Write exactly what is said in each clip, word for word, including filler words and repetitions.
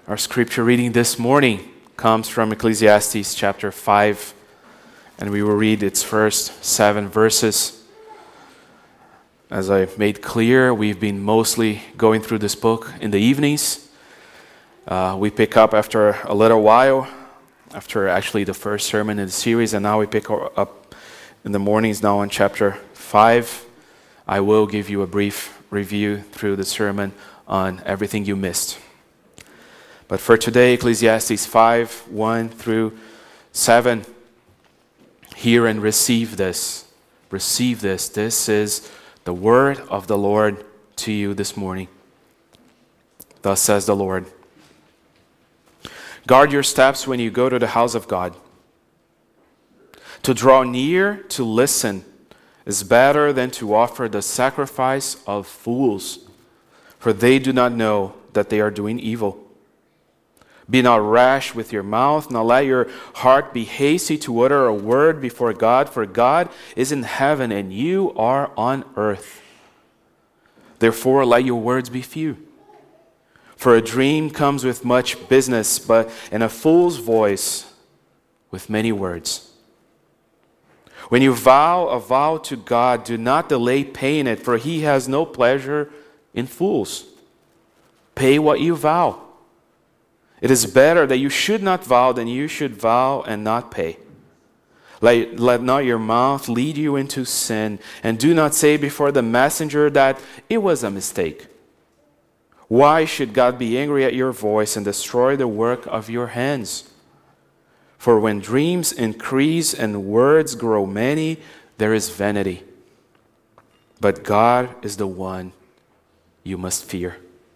Our scripture reading this morning comes from Ecclesiastes chapter five, and we will read its first seven verses. As I made clear, we've been mostly going through this book in the evenings. Uh, we pick up after a little while, after actually the first sermon in the series, and now we pick up in the mornings now on chapter five. I will give you a brief review through the sermon on everything you missed. But for today, Ecclesiastes five, one through seven, hear and receive this. Receive this. This is the word of the Lord to you this morning. Thus says the Lord. Guard your steps when you go to the house of God. To draw near to listen is better than to offer the sacrifice of fools, for they do not know that they are doing evil. Be not rash with your mouth, nor let your heart be hasty to utter a word before God, for God is in heaven and you are on earth. Therefore, let your words be few. For a dream comes with much business, but in a fool's voice with many words. When you vow a vow to God, do not delay paying it, for he has no pleasure in fools. Pay what you vow. It is better that you should not vow than you should vow and not pay. Let, let not your mouth lead you into sin, and do not say before the messenger that it was a mistake. Why should God be angry at your voice and destroy the work of your hands? For when dreams increase and words grow many, there is vanity. But God is the one you must fear.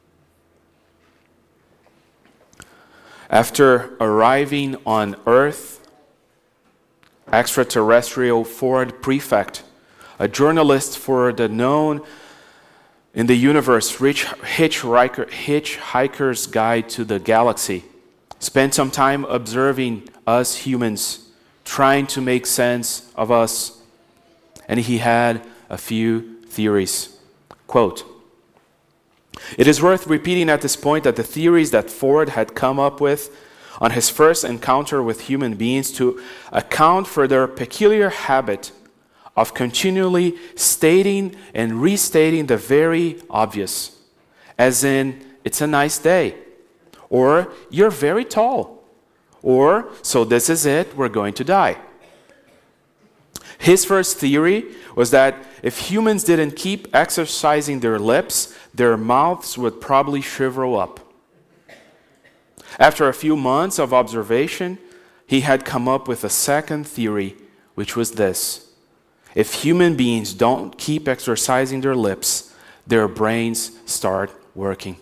After arriving on Earth, extraterrestrial Ford Prefect, a journalist for the known in the universe Hitchhiker, Hitchhiker's Guide to the Galaxy, spent some time observing us humans, trying to make sense of us, and he had a few theories. Quote, "It is worth repeating at this point that the theories that Ford had come up with on his first encounter with human beings to account for their peculiar habit of continually stating and restating the very obvious, as in, it's a nice day, or you're very tall, or so this is it, we're going to die. His first theory was that if humans didn't keep exercising their lips, their mouths would probably shrivel up. After a few months of observation, he had come up with a second theory, which was this. If human beings don't keep exercising their lips, their brains start working.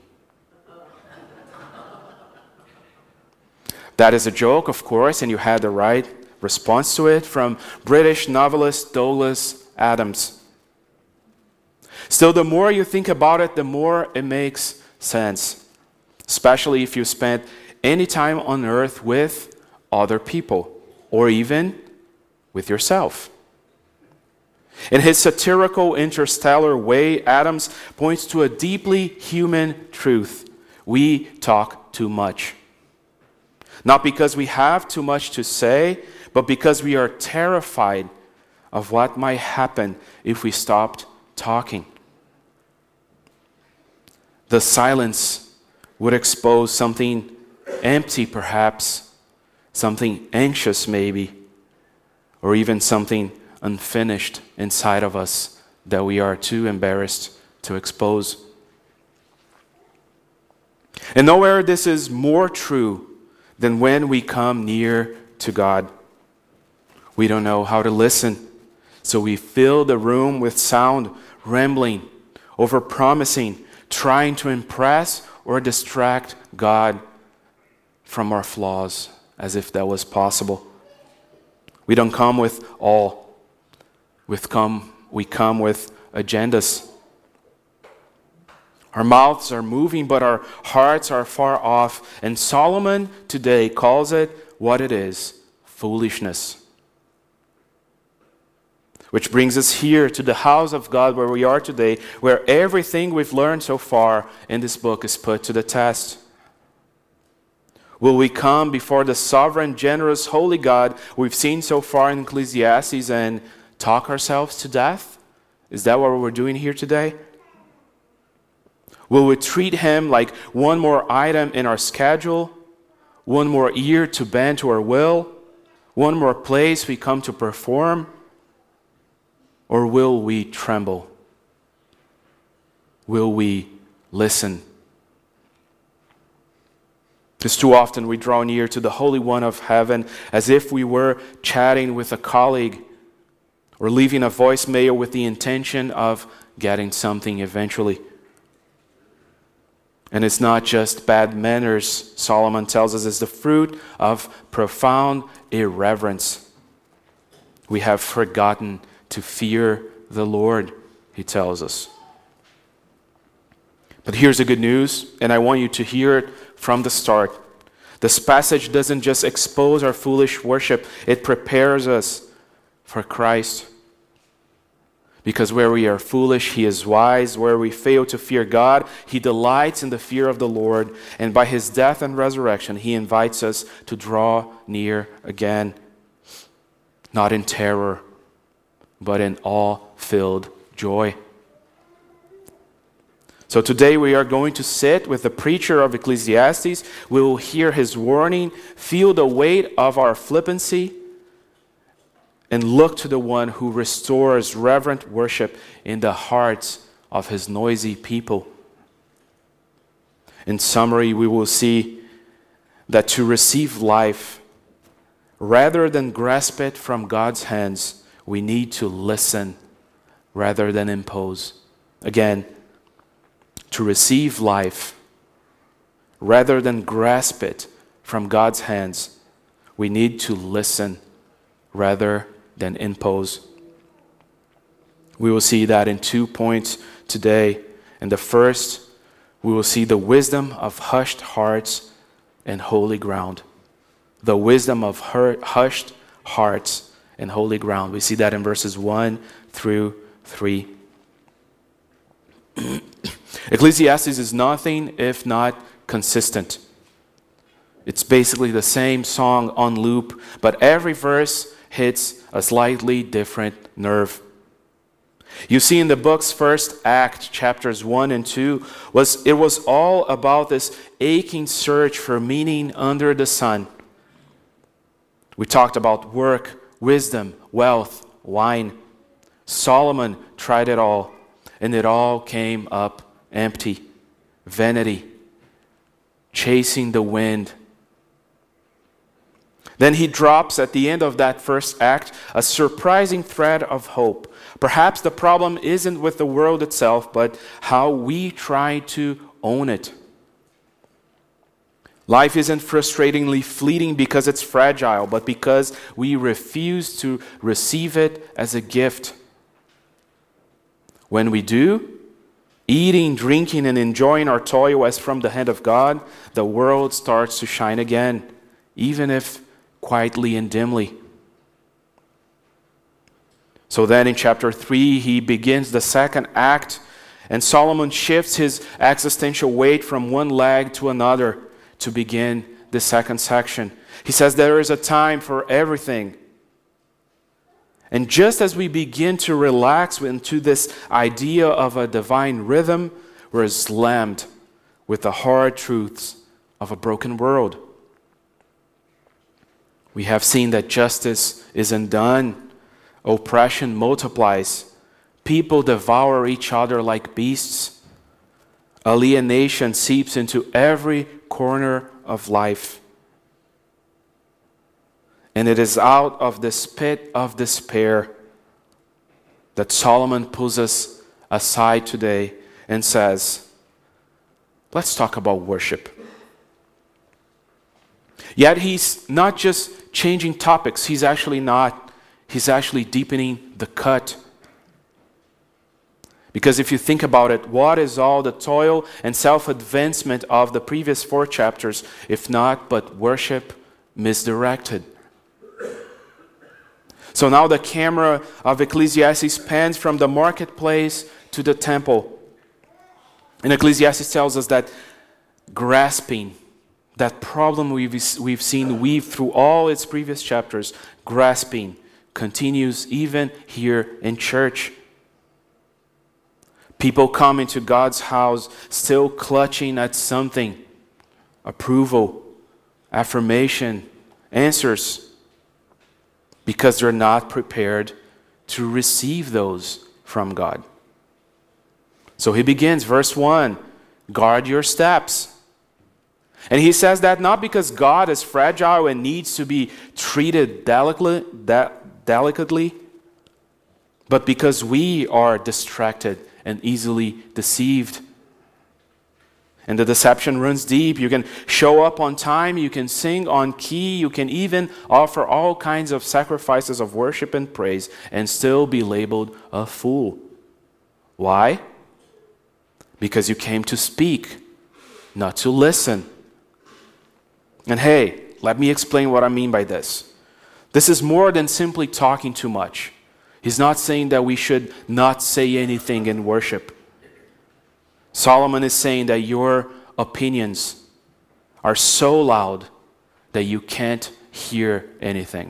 That is a joke, of course, and you had the right response to it from British novelist Douglas Adams. Still, the more you think about it, the more it makes sense, especially if you spent any time on earth with other people, or even with yourself. In his satirical interstellar way, Adams points to a deeply human truth. We talk too much. Not because we have too much to say, but because we are terrified of what might happen if we stopped talking. The silence would expose something empty, perhaps, something anxious maybe, or even something unfinished inside of us that we are too embarrassed to expose. And nowhere this is more true than when we come near to God. We don't know how to listen, so we fill the room with sound, rambling, overpromising, trying to impress or distract God from our flaws, as if that was possible. We don't come with all. With come, we come with agendas. Our mouths are moving, but our hearts are far off. And Solomon today calls it what it is, foolishness. Which brings us here to the house of God where we are today, where everything we've learned so far in this book is put to the test. Will we come before the sovereign, generous, holy God we've seen so far in Ecclesiastes and talk ourselves to death? Is that what we're doing here today? Will we treat him like one more item in our schedule, one more ear to bend to our will, one more place we come to perform? Or will we tremble? Will we listen? Because too often we draw near to the Holy One of Heaven as if we were chatting with a colleague or leaving a voicemail with the intention of getting something eventually. And it's not just bad manners, Solomon tells us, it's the fruit of profound irreverence. We have forgotten to fear the Lord, he tells us. But here's the good news, and I want you to hear it from the start. This passage doesn't just expose our foolish worship, it prepares us for Christ. Because where we are foolish, he is wise. Where we fail to fear God, he delights in the fear of the Lord. And by his death and resurrection, he invites us to draw near again. Not in terror, but in awe-filled joy. So today we are going to sit with the preacher of Ecclesiastes. We will hear his warning, feel the weight of our flippancy, and look to the one who restores reverent worship in the hearts of his noisy people. In summary, we will see that to receive life, rather than grasp it from God's hands, we need to listen rather than impose. Again, to receive life, rather than grasp it from God's hands, we need to listen rather than impose. We will see that in two points today. And the first, we will see the wisdom of hushed hearts and holy ground. The wisdom of hushed hearts and holy ground. We see that in verses one through three. Ecclesiastes is nothing if not consistent. It's basically the same song on loop, but every verse hits a slightly different nerve. You see, in the book's first act, chapters one and two, was it was all about this aching search for meaning under the sun. We talked about work, wisdom, wealth, wine. Solomon tried it all, and it all came up empty. Vanity, chasing the wind. Then he drops at the end of that first act a surprising thread of hope. Perhaps the problem isn't with the world itself, but how we try to own it. Life isn't frustratingly fleeting because it's fragile, but because we refuse to receive it as a gift. When we do, eating, drinking, and enjoying our toil as from the hand of God, the world starts to shine again, even if quietly and dimly. So then in chapter three, he begins the second act, and Solomon shifts his existential weight from one leg to another to begin the second section. He says there is a time for everything. And just as we begin to relax into this idea of a divine rhythm, we're slammed with the hard truths of a broken world. We have seen that justice isn't done. Oppression multiplies. People devour each other like beasts. Alienation seeps into every corner of life. And it is out of this pit of despair that Solomon pulls us aside today and says, let's talk about worship. Yet he's not just changing topics. He's actually not. He's actually deepening the cut. Because if you think about it, what is all the toil and self-advancement of the previous four chapters, if not but worship misdirected? So now the camera of Ecclesiastes pans from the marketplace to the temple. And Ecclesiastes tells us that grasping, That problem we've, we've seen weave through all its previous chapters, grasping, continues even here in church. People come into God's house still clutching at something, approval, affirmation, answers, because they're not prepared to receive those from God. So he begins, verse one, guard your steps. And he says that not because God is fragile and needs to be treated delicately, delicately, but because we are distracted and easily deceived. And the deception runs deep. You can show up on time, you can sing on key, you can even offer all kinds of sacrifices of worship and praise and still be labeled a fool. Why? Because you came to speak, not to listen. And hey, let me explain what I mean by this. This is more than simply talking too much. He's not saying that we should not say anything in worship. Solomon is saying that your opinions are so loud that you can't hear anything.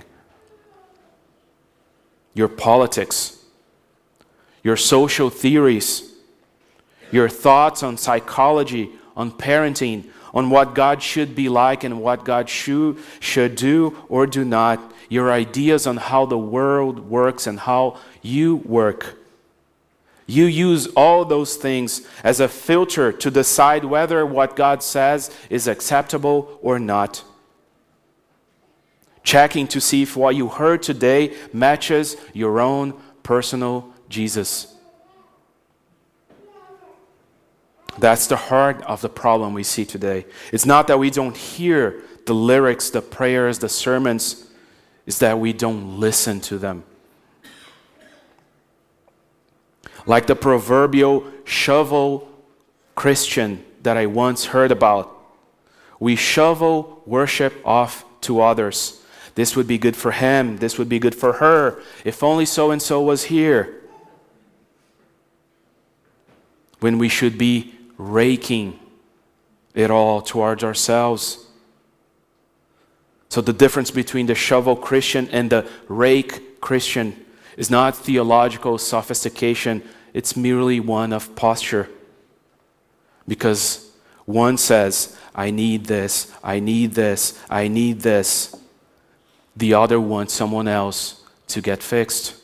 Your politics, your social theories, your thoughts on psychology, on parenting, on what God should be like and what God should, should do or do not, your ideas on how the world works and how you work. You use all those things as a filter to decide whether what God says is acceptable or not. Checking to see if what you heard today matches your own personal Jesus. That's the heart of the problem we see today. It's not that we don't hear the lyrics, the prayers, the sermons. It's that we don't listen to them. Like the proverbial shovel Christian that I once heard about. We shovel worship off to others. This would be good for him. This would be good for her. If only so-and-so was here. When we should be raking it all towards ourselves. So the difference between the shovel Christian and the rake Christian is not theological sophistication, it's merely one of posture. Because one says, I need this, I need this, I need this. The other wants someone else to get fixed.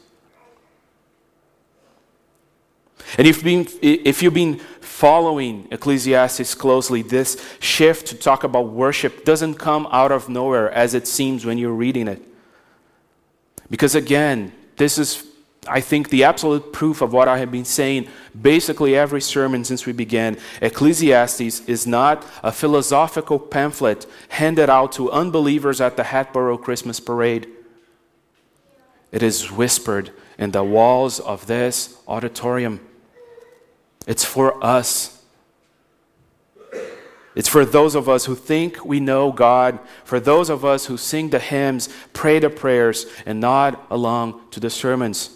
And if, been, if you've been following Ecclesiastes closely, this shift to talk about worship doesn't come out of nowhere as it seems when you're reading it. Because again, this is, I think, the absolute proof of what I have been saying basically every sermon since we began. Ecclesiastes is not a philosophical pamphlet handed out to unbelievers at the Hatboro Christmas parade. It is whispered in the walls of this auditorium. It's for us. It's for those of us who think we know God, for those of us who sing the hymns, pray the prayers, and nod along to the sermons.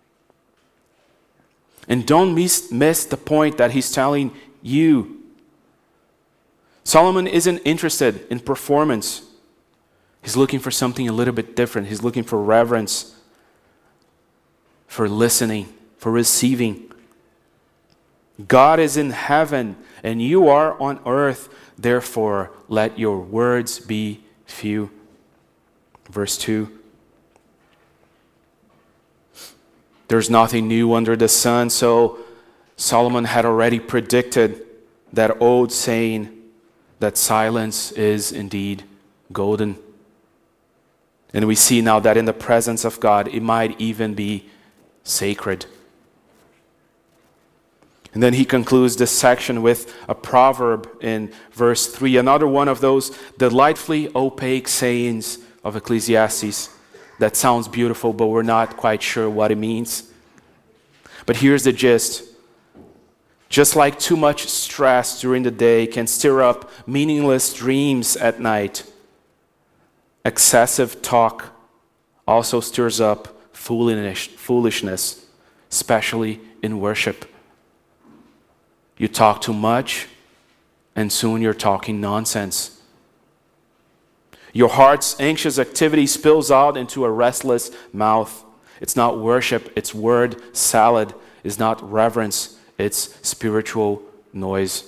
And don't miss, miss the point that he's telling you. Solomon isn't interested in performance. He's looking for something a little bit different. He's looking for reverence, for listening, for receiving. God is in heaven, and you are on earth. Therefore, let your words be few. Verse two. There's nothing new under the sun, so Solomon had already predicted that old saying that silence is indeed golden. And we see now that in the presence of God, it might even be sacred. And then he concludes this section with a proverb in verse three, another one of those delightfully opaque sayings of Ecclesiastes that sounds beautiful, but we're not quite sure what it means. But here's the gist. Just like too much stress during the day can stir up meaningless dreams at night, excessive talk also stirs up foolish, foolishness, especially in worship. You talk too much, and soon you're talking nonsense. Your heart's anxious activity spills out into a restless mouth. It's not worship, it's word salad. It's not reverence, it's spiritual noise.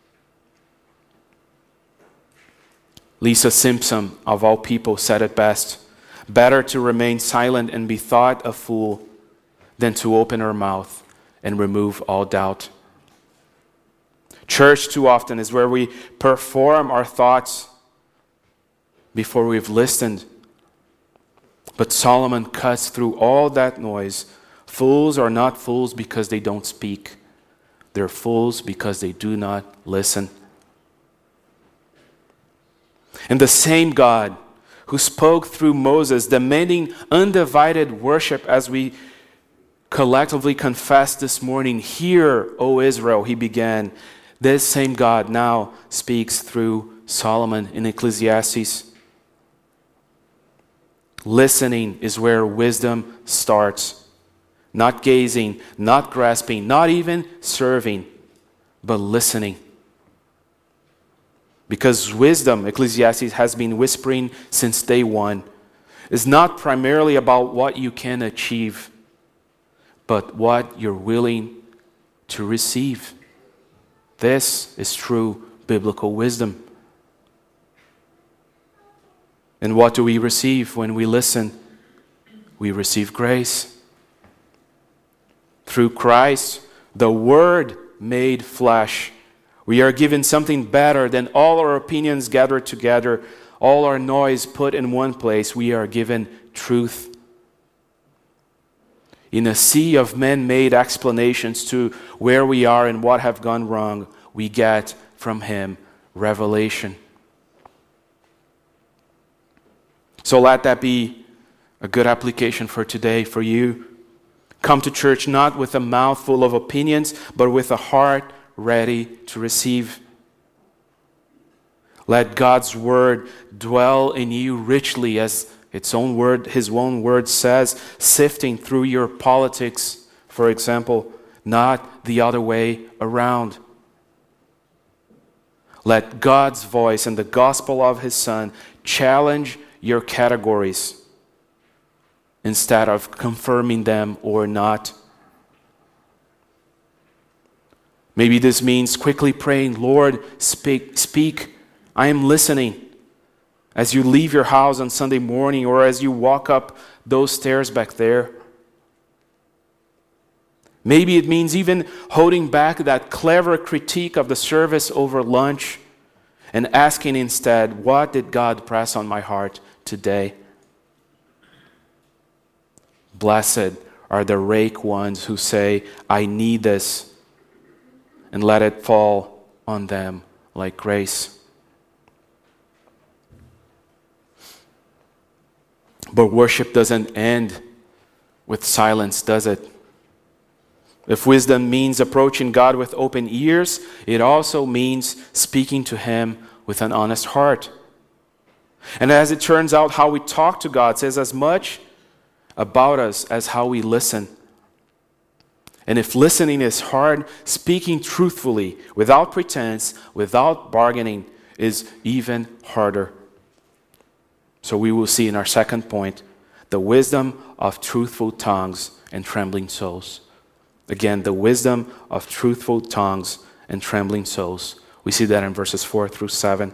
Lisa Simpson, of all people, said it best. Better to remain silent and be thought a fool than to open her mouth and remove all doubt. Church too often is where we perform our thoughts before we've listened. But Solomon cuts through all that noise. Fools are not fools because they don't speak. They're fools because they do not listen. And the same God who spoke through Moses, demanding undivided worship as we collectively confess this morning, "Hear, O Israel," he began. This same God now speaks through Solomon in Ecclesiastes. Listening is where wisdom starts. Not gazing, not grasping, not even serving, but listening. Because wisdom, Ecclesiastes has been whispering since day one, is not primarily about what you can achieve, but what you're willing to receive. This is true biblical wisdom. And what do we receive when we listen? We receive grace. Through Christ, the Word made flesh, we are given something better than all our opinions gathered together, all our noise put in one place. We are given truth. In a sea of man-made explanations to where we are and what have gone wrong, we get from Him revelation. So let that be a good application for today for you. Come to church not with a mouth full of opinions, but with a heart ready to receive. Let God's word dwell in you richly, as its own word, His own word says, sifting through your politics, for example, not the other way around. Let God's voice and the gospel of His Son challenge your categories instead of confirming them or not. Maybe this means quickly praying, "Lord, speak, speak. I am listening." As you leave your house on Sunday morning or as you walk up those stairs back there. Maybe it means even holding back that clever critique of the service over lunch and asking instead, "What did God press on my heart today?" Blessed are the rake ones who say, "I need this," and let it fall on them like grace. But worship doesn't end with silence, does it? If wisdom means approaching God with open ears, it also means speaking to Him with an honest heart. And as it turns out, how we talk to God says as much about us as how we listen. And if listening is hard, speaking truthfully, without pretense, without bargaining, is even harder. So we will see in our second point, the wisdom of truthful tongues and trembling souls. Again, the wisdom of truthful tongues and trembling souls. We see that in verses four through seven.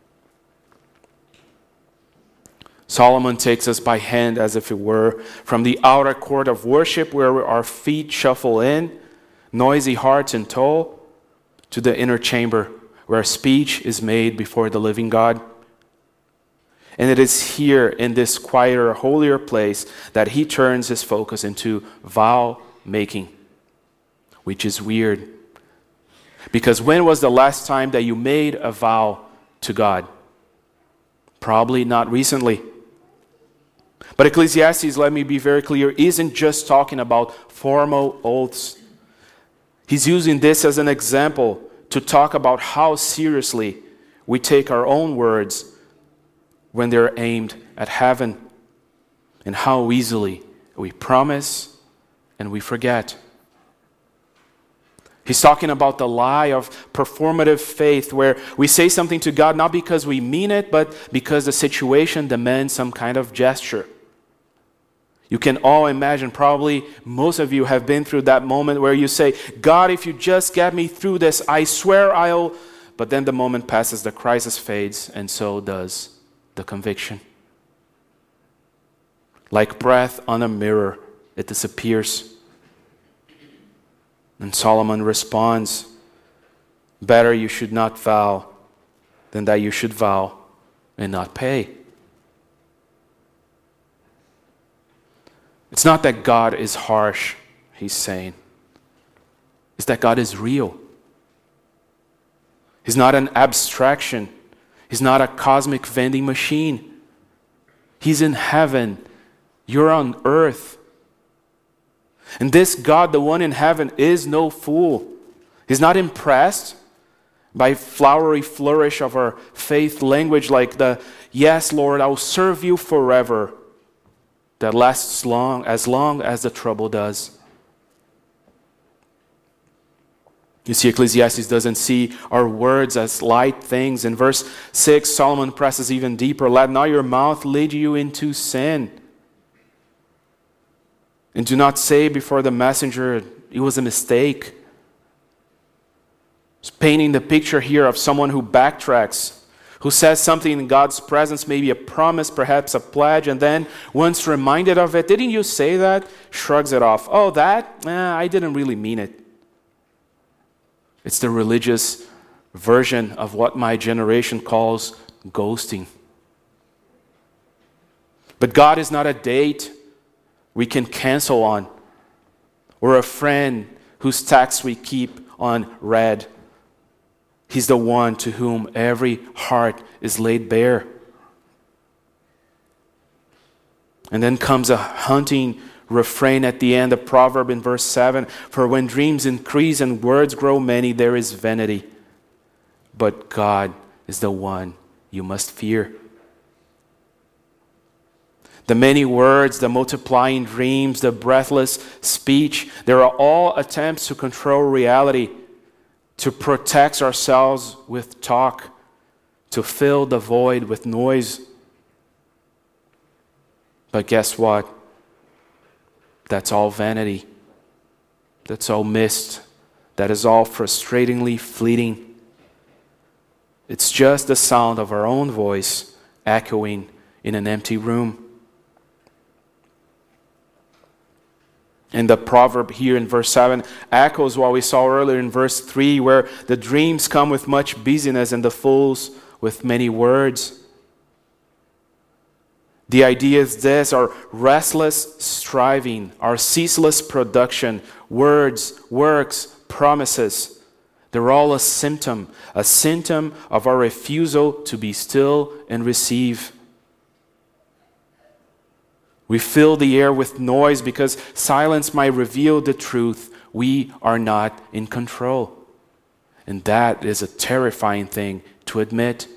Solomon takes us by hand, as if it were, from the outer court of worship where our feet shuffle in, noisy hearts and toll, to the inner chamber where speech is made before the living God. And it is here in this quieter, holier place that he turns his focus into vow making, which is weird. Because when was the last time that you made a vow to God? Probably not recently. But Ecclesiastes, let me be very clear, isn't just talking about formal oaths. He's using this as an example to talk about how seriously we take our own words when they're aimed at heaven, and how easily we promise and we forget. He's talking about the lie of performative faith, where we say something to God not because we mean it, but because the situation demands some kind of gesture. You can all imagine, probably most of you have been through that moment where you say, God, if you just get me through this, I swear I'll... But then the moment passes, the crisis fades, and so does the conviction. Like breath on a mirror, it disappears. And Solomon responds, better you should not vow than that you should vow and not pay. It's not that God is harsh, he's saying. It's that God is real. He's not an abstraction. He's not a cosmic vending machine. He's in heaven. You're on earth. And this God, the one in heaven, is no fool. He's not impressed by flowery flourish of our faith language like the, yes, Lord, I'll serve you forever, that lasts long, as long as the trouble does. You see, Ecclesiastes doesn't see our words as light things. In verse six, Solomon presses even deeper. Let not your mouth lead you into sin. And do not say before the messenger, it was a mistake. He's painting the picture here of someone who backtracks, who says something in God's presence, maybe a promise, perhaps a pledge, and then once reminded of it, didn't you say that? Shrugs it off. Oh, that? Eh, I didn't really mean it. It's the religious version of what my generation calls ghosting. But God is not a date we can cancel on, or a friend whose text we keep on read. He's the one to whom every heart is laid bare. And then comes a haunting refrain at the end of Proverb in verse seven. For when dreams increase and words grow many, there is vanity. But God is the one you must fear. The many words, the multiplying dreams, the breathless speech, they are all attempts to control reality, to protect ourselves with talk, to fill the void with noise. But guess what? That's all vanity. That's all mist. That is all frustratingly fleeting. It's just the sound of our own voice echoing in an empty room. And the proverb here in verse seven echoes what we saw earlier in verse three, where the dreams come with much busyness and the fools with many words. The idea is this: our restless striving, our ceaseless production, words, works, promises, they're all a symptom, a symptom of our refusal to be still and receive. We fill the air with noise because silence might reveal the truth. We are not in control. And that is a terrifying thing to admit.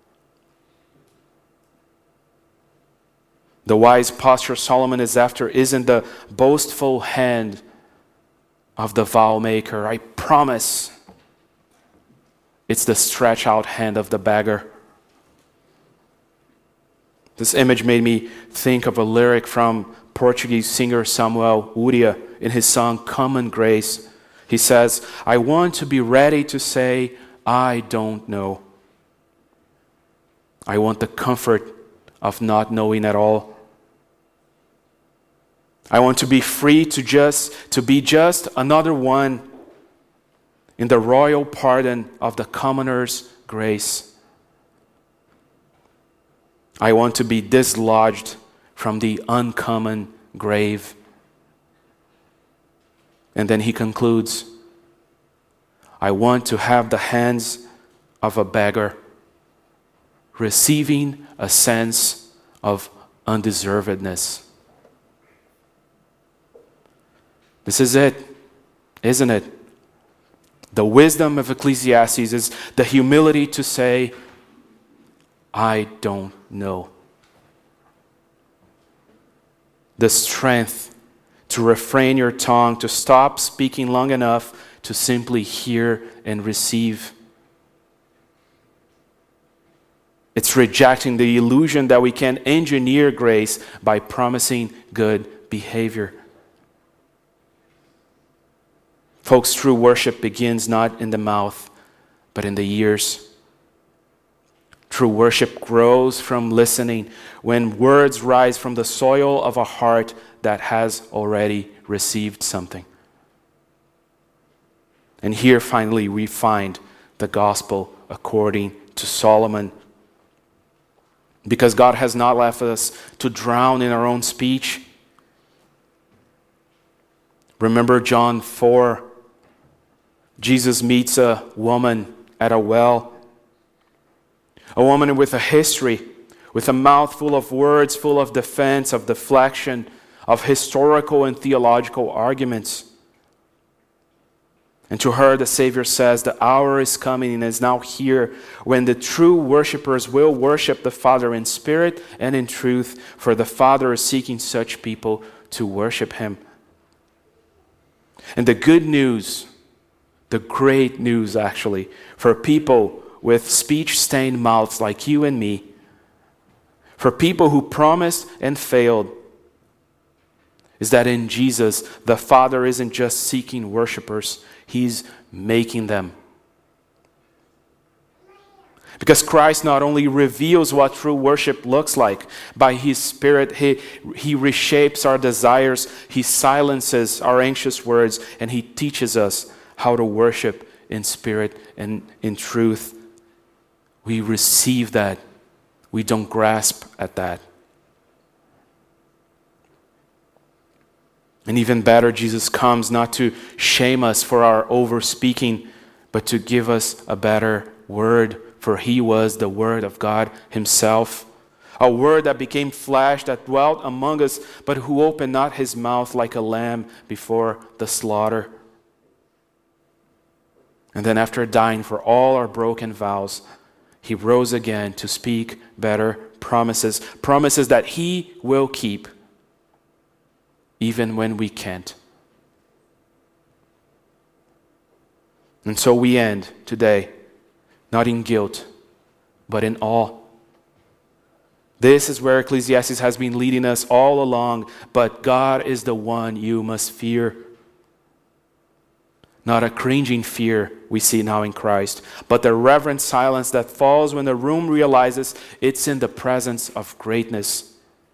The wise posture Solomon is after isn't the boastful hand of the vow maker. I promise. It's the stretch out hand of the beggar. This image made me think of a lyric from Portuguese singer Samuel Uria in his song Common Grace. He says, I want to be ready to say, I don't know. I want the comfort of not knowing at all. I want to be free to just to be just another one in the royal pardon of the commoner's grace. I want to be dislodged from the uncommon grave. And then he concludes, I want to have the hands of a beggar, receiving a sense of undeservedness. This is it, isn't it? The wisdom of Ecclesiastes is the humility to say, I don't know. The strength to refrain your tongue, to stop speaking long enough to simply hear and receive. It's rejecting the illusion that we can engineer grace by promising good behavior. Folks, true worship begins not in the mouth, but in the ears. True worship grows from listening when words rise from the soil of a heart that has already received something. And here finally we find the gospel according to Solomon. Because God has not left us to drown in our own speech. Remember John four. Jesus meets a woman at a well. A woman with a history, with a mouth full of words, full of defense, of deflection, of historical and theological arguments. And to her, the Savior says, the hour is coming and is now here when the true worshipers will worship the Father in spirit and in truth, for the Father is seeking such people to worship Him. And the good news, the great news actually, for people with speech-stained mouths like you and me, for people who promised and failed, is that in Jesus, the Father isn't just seeking worshipers, He's making them. Because Christ not only reveals what true worship looks like, by His Spirit, He, he reshapes our desires, He silences our anxious words, and He teaches us how to worship in spirit and in truth. We receive that. We don't grasp at that. And even better, Jesus comes not to shame us for our over-speaking, but to give us a better word, for He was the Word of God Himself. A Word that became flesh, that dwelt among us, but who opened not His mouth like a lamb before the slaughter. And then after dying for all our broken vows, He rose again to speak better promises, promises that He will keep, even when we can't. And so we end today, not in guilt, but in awe. This is where Ecclesiastes has been leading us all along, but God is the one you must fear. Not a cringing fear we see now in Christ, but the reverent silence that falls when the room realizes it's in the presence of greatness.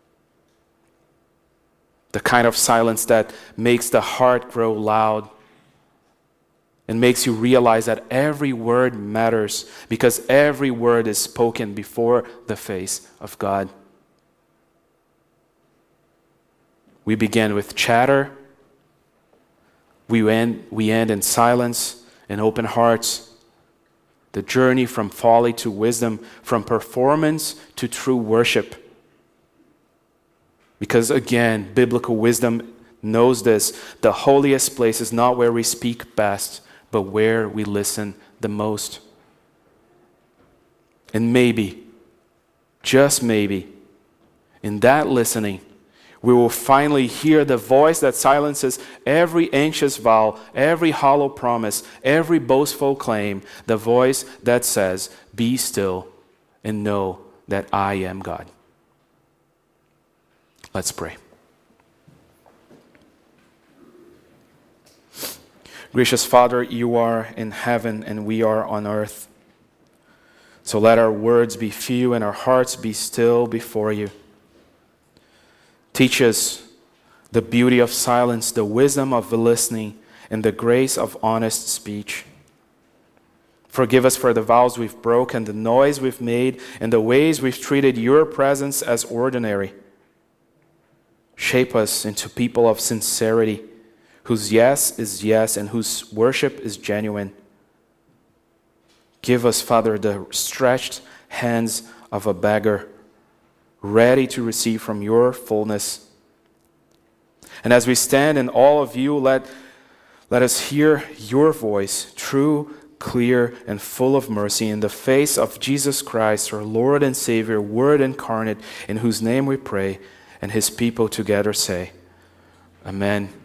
The kind of silence that makes the heart grow loud and makes you realize that every word matters because every word is spoken before the face of God. We begin with chatter. We end, we end in silence and open hearts. The journey from folly to wisdom, from performance to true worship. Because again, biblical wisdom knows this. The holiest place is not where we speak best, but where we listen the most. And maybe, just maybe, in that listening, we will finally hear the voice that silences every anxious vow, every hollow promise, every boastful claim, the voice that says, "Be still and know that I am God." Let's pray. Gracious Father, you are in heaven and we are on earth. So let our words be few and our hearts be still before you. Teach us the beauty of silence, the wisdom of listening, and the grace of honest speech. Forgive us for the vows we've broken, the noise we've made, and the ways we've treated your presence as ordinary. Shape us into people of sincerity, whose yes is yes and whose worship is genuine. Give us, Father, the stretched hands of a beggar, ready to receive from your fullness. And as we stand in awe of you, let, let us hear your voice, true, clear, and full of mercy, in the face of Jesus Christ, our Lord and Savior, Word incarnate, in whose name we pray, and his people together say, Amen.